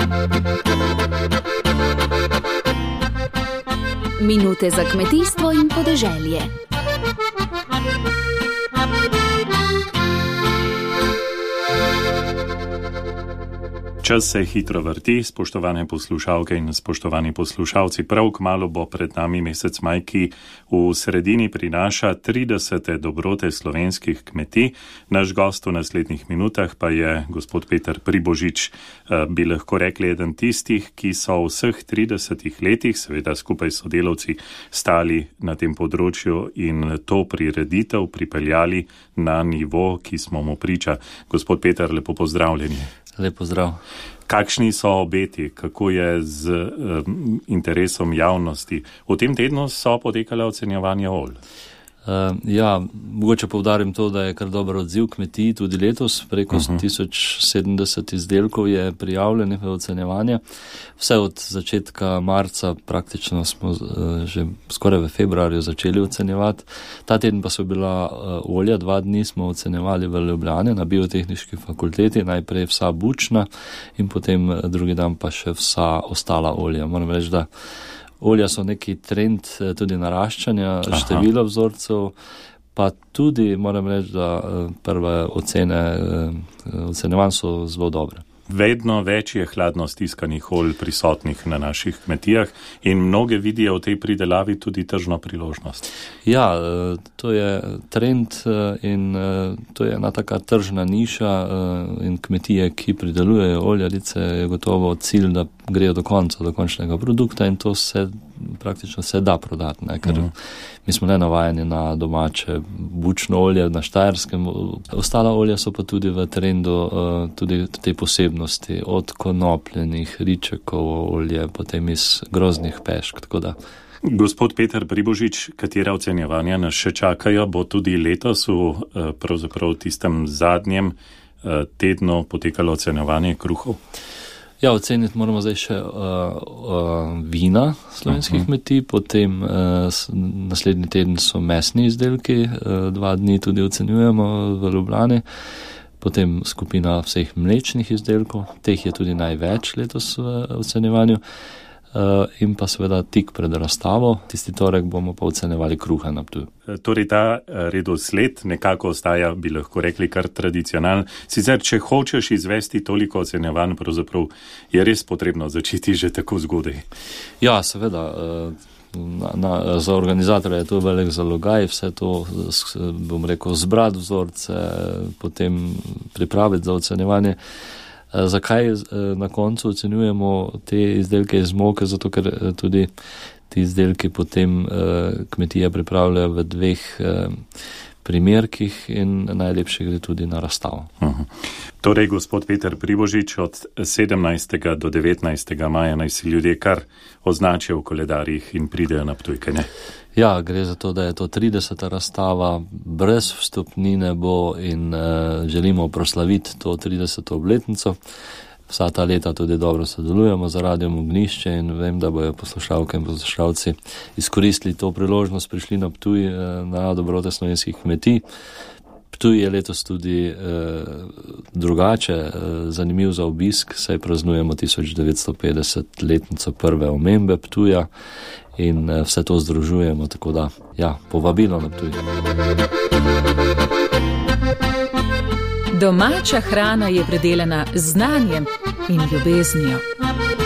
Minute za kmetijstvo in podeželje. Čas se hitro vrti, spoštovane poslušalke in spoštovani poslušalci. Prav kmalu bo pred nami mesec maj, ki v sredini prinaša 30. dobrote slovenskih kmetij. Naš gost v naslednjih minutah pa je gospod Peter Pribožič, bi lahko rekli eden tistih, ki so v vseh 30 letih, seveda skupaj s sodelavci, stali na tem področju in to prireditev pripeljali na nivo, ki smo mu priča. Gospod Peter, lepo pozdravljeni. Lep pozdrav. Kakšni so obeti, kako je z interesom javnosti? V tem tednu so potekale ocenjevanja olj. Mogoče poudarim to, da je kar dober odziv kmetij tudi letos. Preko 1070 izdelkov je prijavljenih v ocenjevanje. Vse od začetka marca praktično smo že skoraj v februarju začeli ocenjevati. Ta teden pa so bila olja, 2 dni smo ocenjevali v Ljubljani na Biotehniški fakulteti, najprej vsa bučna in potem drugi dan pa še vsa ostala olja. Moram reči, da olja so neki trend tudi naraščanja števila vzorcev, pa tudi moram reči, da prve ocenjevanj so zelo dobre. Vedno več je hladno stiskanih olj prisotnih na naših kmetijah in mnoge vidijo v tej pridelavi tudi tržno priložnost. Ja, to je trend in to je ena taka tržna niša in kmetije, ki pridelujejo oljarice, je gotovo cilj, da grejo do konca, do končnega produkta in to praktično se da prodati, ker mi smo ne navajeni na domače bučno olje na Štajerskem. Ostala olja so pa tudi v trendu tudi te posebnosti, od konopljenih, ričekov olje, potem iz groznih pešk, tako da. Gospod Peter Pribožič, katera ocenjevanja nas še čakajo? Bo tudi letos v pravzaprav tistem zadnjem tednu potekalo ocenjevanje kruhov? Ja, oceniti moramo zdaj še vina slovenskih kmetij, potem naslednji teden so mesni izdelki, 2 dni tudi ocenjujemo v Ljubljani, potem skupina vseh mlečnih izdelkov, teh je tudi največ letos v ocenjevanju, in pa seveda tik pred razstavo, tisti torek bomo pa ocenjevali kruha na Ptuju. Torej ta redosled nekako ostaja, bi lahko rekli, kar tradicionalen. Sicer, če hočeš izvesti toliko ocenjevanj, pravzaprav je res potrebno začeti že tako zgodaj. Ja, seveda. Za organizatorja je to velik zalogaj, vse to, bom rekel, zbrati vzorce, potem pripraviti za ocenjevanje. Zakaj na koncu ocenjujemo te izdelke iz moke? Zato, ker tudi ti izdelki potem kmetija pripravljajo v 2 primerkih in najlepše gre tudi na razstavo. Torej, gospod Peter Pribožič, od 17. do 19. maja naj si ljudje kar označijo v koledarjih in pridejo na Ptuj, kaj ne? Ja, gre za to, da je to 30. razstava, brez vstopnine bo in želimo proslaviti to 30. obletnico. Vsa ta leta tudi dobro sodelujemo z Radiom Ognjišče in vem, da bojo poslušalke in poslušalci izkoristili to priložnost, prišli na Ptuj na dobrote slovenskih kmetij. Ptuj je letos tudi drugače, zanimiv za obisk, saj praznujemo 1950 letnico prve omembe Ptuja in vse to združujemo, tako da, povabilo na Ptuj. Domača hrana je predelana z znanjem in ljubeznijo.